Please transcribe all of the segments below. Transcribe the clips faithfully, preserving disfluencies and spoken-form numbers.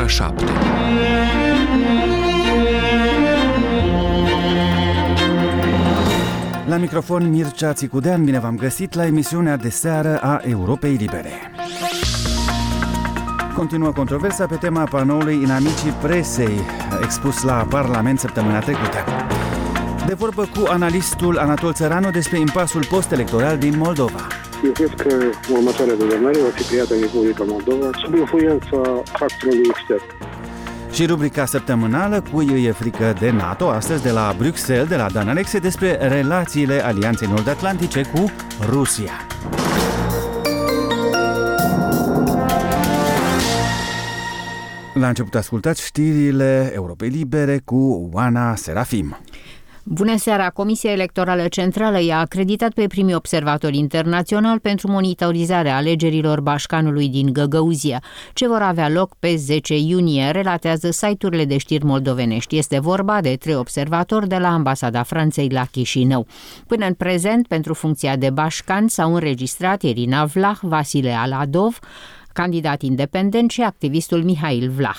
ora șapte. La microfon Mircea Țicudean, bine v-am găsit la emisiunea de seară a Europei Libere. Continuă controversa pe tema panoului Inamicii presei, expus la Parlament săptămâna trecută. De vorbă cu analistul Anatol Țăranu despre impasul post-electoral din Moldova. Eu cred că următoarea guvernare va fi creată în Republica Moldova sub influența factorului extern. Și rubrica săptămânală Cui îi e frică de NATO, astăzi de la Bruxelles, de la Dan Alexe, despre relațiile Alianței Nord-Atlantice cu Rusia. La început ascultați știrile Europei Libere cu Oana Serafim. Bună seara! Comisia Electorală Centrală i-a acreditat pe primii observatori internaționali pentru monitorizarea alegerilor Bașcanului din Găgăuzia, ce vor avea loc pe zece iunie, relatează site-urile de știri moldovenești. Este vorba de trei observatori de la Ambasada Franței la Chișinău. Până în prezent, pentru funcția de Bașcan s-au înregistrat Irina Vlah, Vasile Aladov, candidat independent, și activistul Mihail Vlah.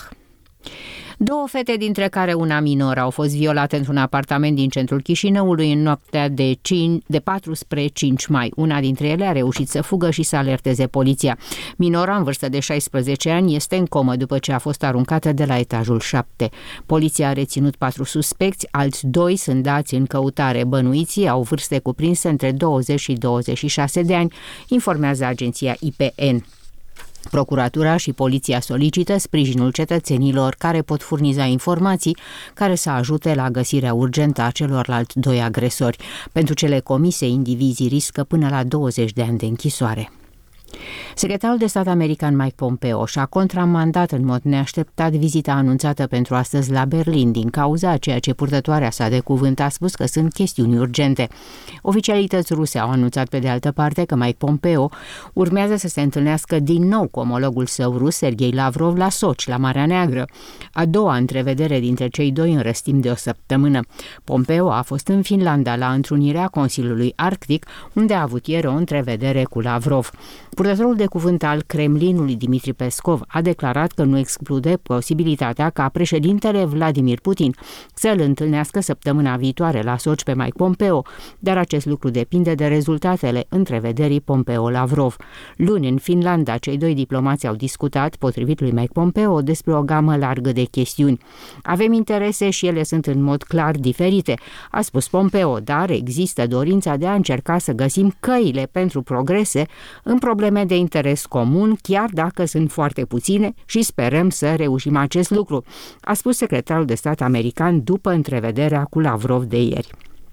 Două fete, dintre care una minoră, au fost violate într-un apartament din centrul Chișinăului în noaptea de, cinci, de patru spre cinci mai. Una dintre ele a reușit să fugă și să alerteze poliția. Minora, în vârstă de șaisprezece ani, este în comă după ce a fost aruncată de la etajul șapte. Poliția a reținut patru suspecți, alți doi sunt dați în căutare. Bănuiții au vârste cuprinse între douăzeci și douăzeci și șase de ani, informează agenția I P N. Procuratura și poliția solicită sprijinul cetățenilor care pot furniza informații care să ajute la găsirea urgentă a celorlalți doi agresori. Pentru cele comise, indivizii riscă până la douăzeci de ani de închisoare. Secretarul de stat american Mike Pompeo și-a contramandat în mod neașteptat vizita anunțată pentru astăzi la Berlin din cauza a ceea ce purtătoarea sa de cuvânt a spus că sunt chestiuni urgente. Oficialități ruse au anunțat pe de altă parte că Mike Pompeo urmează să se întâlnească din nou cu omologul său rus, Sergei Lavrov, la Sochi, la Marea Neagră, a doua întrevedere dintre cei doi în răstim de o săptămână. Pompeo a fost în Finlanda la întrunirea Consiliului Arctic, unde a avut ieri o întrevedere cu Lavrov. Purtătorul de cuvânt al Kremlinului, Dmitri Peskov, a declarat că nu exclude posibilitatea ca președintele Vladimir Putin să-l întâlnească săptămâna viitoare la Sochi pe Mike Pompeo, dar acest lucru depinde de rezultatele întrevederii Pompeo-Lavrov. Luni, în Finlanda, cei doi diplomați au discutat, potrivit lui Mike Pompeo, despre o gamă largă de chestiuni. Avem interese și ele sunt în mod clar diferite, a spus Pompeo, dar există dorința de a încerca să găsim căile pentru progrese în probleme de interes comun, chiar dacă sunt foarte puține, și sperăm să reușim acest lucru, a spus secretarul de stat american după întrevederea cu Lavrov de ieri.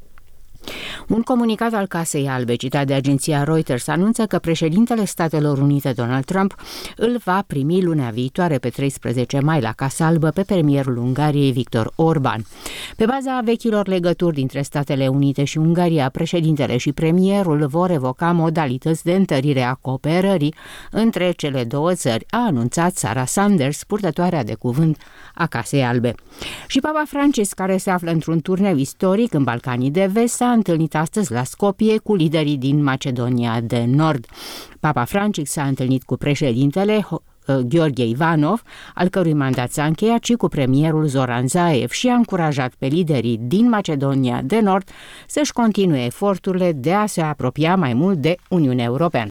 Un comunicat al Casei Albe, citat de agenția Reuters, anunță că președintele Statelor Unite, Donald Trump, îl va primi lunea viitoare, pe treisprezece mai, la Casa Albă pe premierul Ungariei, Viktor Orban. Pe baza vechilor legături dintre Statele Unite și Ungaria, președintele și premierul vor evoca modalități de întărire a cooperării între cele două țări, a anunțat Sarah Sanders, purtătoarea de cuvânt a Casei Albe. Și Papa Francisc, care se află într-un turneu istoric în Balcanii de Vest, s-a întâlnit astăzi la Skopje cu liderii din Macedonia de Nord. Papa Francisc s-a întâlnit cu președintele Gheorghe Ivanov, al cărui mandat s-a încheiat, și cu premierul Zoran Zaev și a încurajat pe liderii din Macedonia de Nord să-și continue eforturile de a se apropia mai mult de Uniunea Europeană.